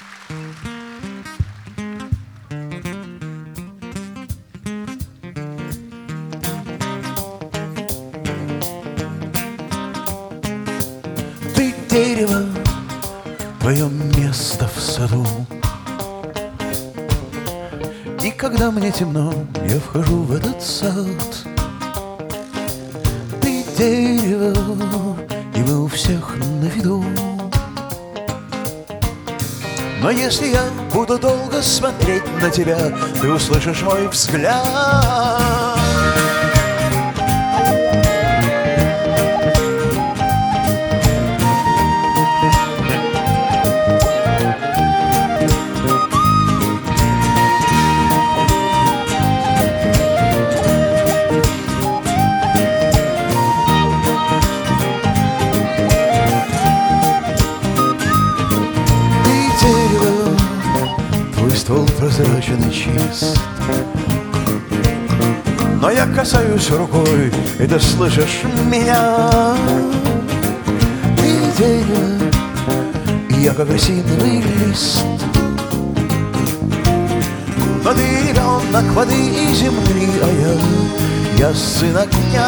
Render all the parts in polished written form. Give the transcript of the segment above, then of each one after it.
Ты дерево, твое место в саду. И когда мне темно, я вхожу в этот сад. Ты дерево, и мы у всех на виду. Но если я буду долго смотреть на тебя, ты услышишь мой взгляд. Ствол прозрачен и чист, но я касаюсь рукой, и ты слышишь меня. Ты дерево, и я как осиновый лист, но ты ребенок воды и земли, а я сын огня.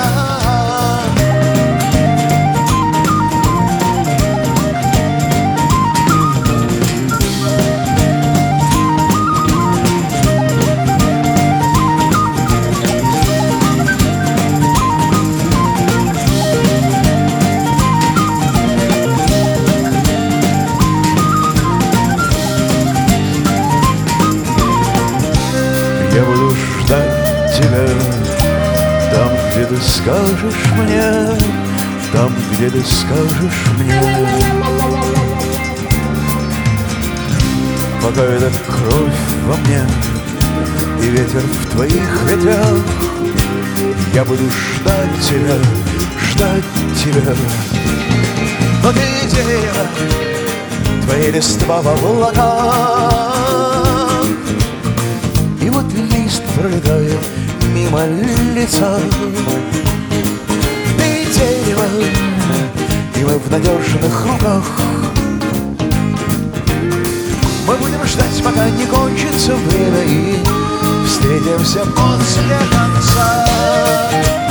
Я буду ждать тебя там, где ты скажешь мне, там, где ты скажешь мне. Пока эта кровь во мне и ветер в твоих ветвях, я буду ждать тебя, ждать тебя. Но ты дерево, твои листва в облаках, и вот лист пролетает мимо лица. Ты дерево, и мы в надежных руках. Мы будем ждать, пока не кончится время, и встретимся после конца.